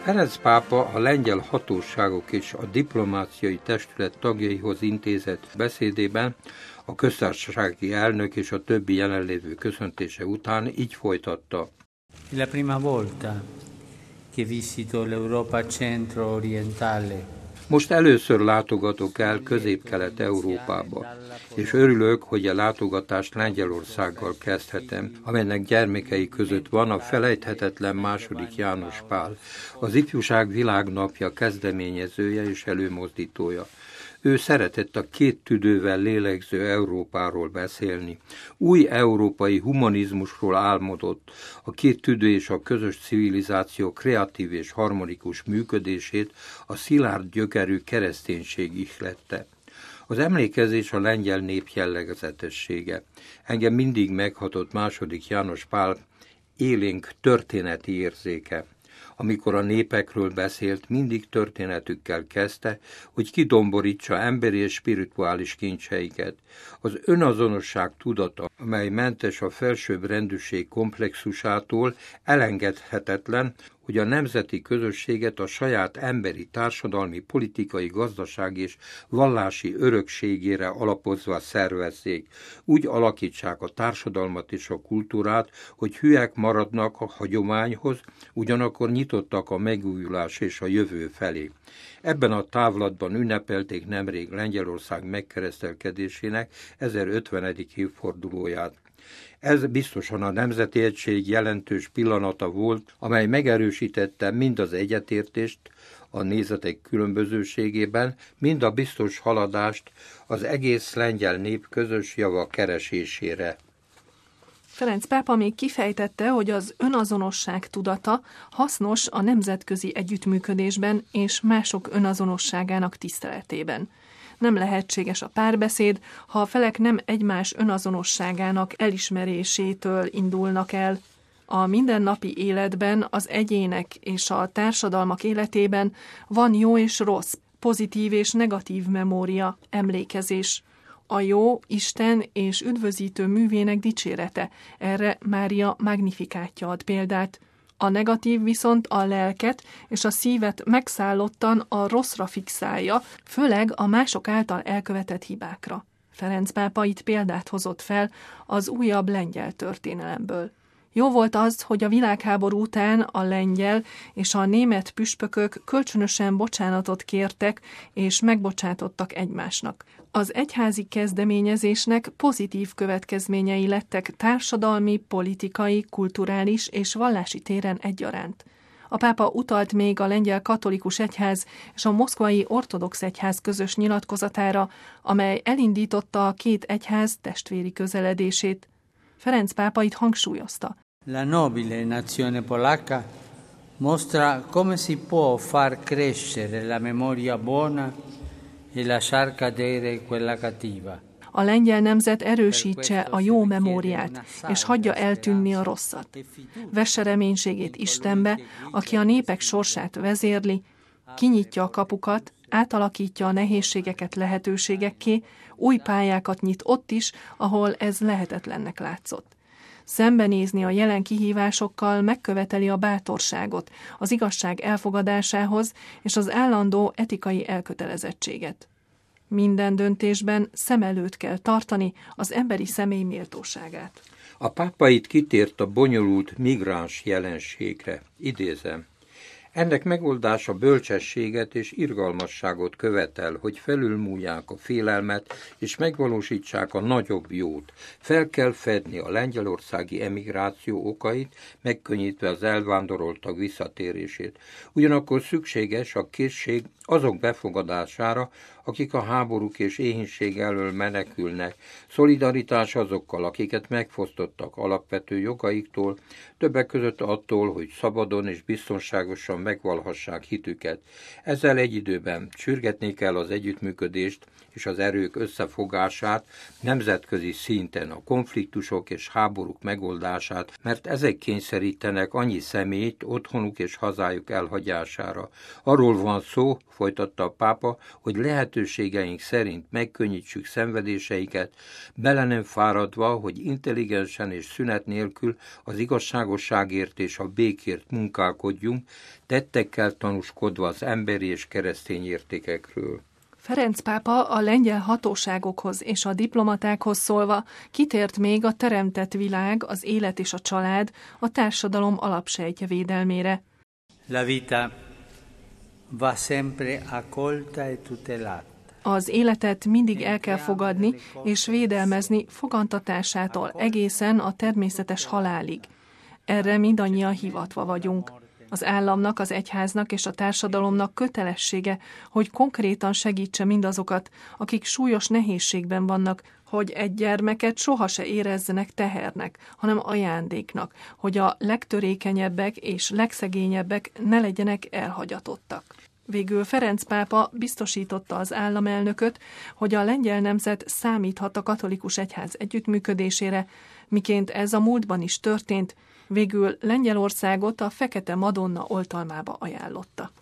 Ferenc pápa a lengyel hatóságok és a diplomáciai testület tagjaihoz intézett beszédében a köztársasági elnök és a többi jelenlévő köszöntése után így folytatta. La prima volta che visito l'Europa centro-orientale. Most először látogatok el Közép-Kelet-Európába, és örülök, hogy a látogatást Lengyelországgal kezdhetem, amelynek gyermekei között van a felejthetetlen második János Pál, az Ifjúság Világnapja kezdeményezője és előmozdítója. Ő szeretett a két tüdővel lélegző Európáról beszélni. Új európai humanizmusról álmodott, a két tüdő és a közös civilizáció kreatív és harmonikus működését a szilárd gyökerű kereszténység ihlette. Az emlékezés a lengyel nép jellegzetessége. Engem mindig meghatott második János Pál élénk történeti érzéke. Amikor a népekről beszélt, mindig történetükkel kezdte, hogy kidomborítsa emberi és spirituális kincseiket. Az önazonosság tudata, amely mentes a felsőbb rendűség komplexusától, elengedhetetlen, hogy a nemzeti közösséget a saját emberi, társadalmi, politikai, gazdasági és vallási örökségére alapozva szervezzék. Úgy alakítsák a társadalmat és a kultúrát, hogy hülyek maradnak a hagyományhoz, ugyanakkor nyitottak a megújulás és a jövő felé. Ebben a távlatban ünnepelték nemrég Lengyelország megkeresztelkedésének 1050. évfordulóját. Ez biztosan a nemzeti egység jelentős pillanata volt, amely megerősítette mind az egyetértést a nézetek különbözőségében, mind a biztos haladást az egész lengyel nép közös java keresésére. Ferenc pápa még kifejtette, hogy az önazonosság tudata hasznos a nemzetközi együttműködésben és mások önazonosságának tiszteletében. Nem lehetséges a párbeszéd, ha a felek nem egymás önazonosságának elismerésétől indulnak el. A mindennapi életben, az egyének és a társadalmak életében van jó és rossz, pozitív és negatív memória, emlékezés. A jó Isten és üdvözítő művének dicsérete, erre Mária Magnificátja ad példát. A negatív viszont a lelket és a szívet megszállottan a rosszra fixálja, főleg a mások által elkövetett hibákra. Ferenc pápa itt példát hozott fel az újabb lengyel történelemből. Jó volt az, hogy a világháború után a lengyel és a német püspökök kölcsönösen bocsánatot kértek és megbocsátottak egymásnak. Az egyházi kezdeményezésnek pozitív következményei lettek társadalmi, politikai, kulturális és vallási téren egyaránt. A pápa utalt még a lengyel katolikus egyház és a moszkvai ortodox egyház közös nyilatkozatára, amely elindította a két egyház testvéri közeledését. Ferenc pápa itt hangsúlyozta. La nobile nazione polacca mostra come si può far crescere la memoria buona e lasciar cadere quella cattiva. A lengyel nemzet erősítse a jó memóriát, és hagyja eltűnni a rosszat. Vesse reménységét Istenbe, aki a népek sorsát vezérli, kinyitja a kapukat, átalakítja a nehézségeket lehetőségekké, új pályákat nyit ott is, ahol ez lehetetlennek látszott. Szembenézni a jelen kihívásokkal megköveteli a bátorságot, az igazság elfogadásához és az állandó etikai elkötelezettséget. Minden döntésben szem előtt kell tartani az emberi személy méltóságát. A pápa itt kitért a bonyolult migráns jelenségre. Idézem. Ennek megoldása bölcsességet és irgalmasságot követel, hogy felülmúlják a félelmet és megvalósítsák a nagyobb jót. Fel kell fedni a lengyelországi emigráció okait, megkönnyítve az elvándoroltak visszatérését. Ugyanakkor szükséges a készség azok befogadására, akik a háborúk és éhínség elől menekülnek, szolidaritás azokkal, akiket megfosztottak alapvető jogaiktól, többek között attól, hogy szabadon és biztonságosan megvalhassák hitüket. Ezzel egy időben sürgetni kell az együttműködést és az erők összefogását nemzetközi szinten, a konfliktusok és háborúk megoldását, mert ezek kényszerítenek annyi személyt otthonuk és hazájuk elhagyására. Arról van szó, folytatta a pápa, hogy lehetőségeink szerint megkönnyítsük szenvedéseiket, bele nem fáradva, hogy intelligensen és szünet nélkül az igazságosságért és a békért munkálkodjunk, tettekkel tanúskodva az emberi és keresztény értékekről. Ferenc pápa a lengyel hatóságokhoz és a diplomatákhoz szólva kitért még a teremtett világ, az élet és a család, a társadalom alapsejtje védelmére. La vita va sempre accolta e tutelata. Az életet mindig el kell fogadni és védelmezni fogantatásától egészen a természetes halálig. Erre mindannyian hivatva vagyunk. Az államnak, az egyháznak és a társadalomnak kötelessége, hogy konkrétan segítse mindazokat, akik súlyos nehézségben vannak, hogy egy gyermeket soha se érezzenek tehernek, hanem ajándéknak, hogy a legtörékenyebbek és legszegényebbek ne legyenek elhagyatottak. Végül Ferenc pápa biztosította az államelnököt, hogy a lengyel nemzet számíthat a katolikus egyház együttműködésére, miként ez a múltban is történt, végül Lengyelországot a Fekete Madonna oltalmába ajánlotta.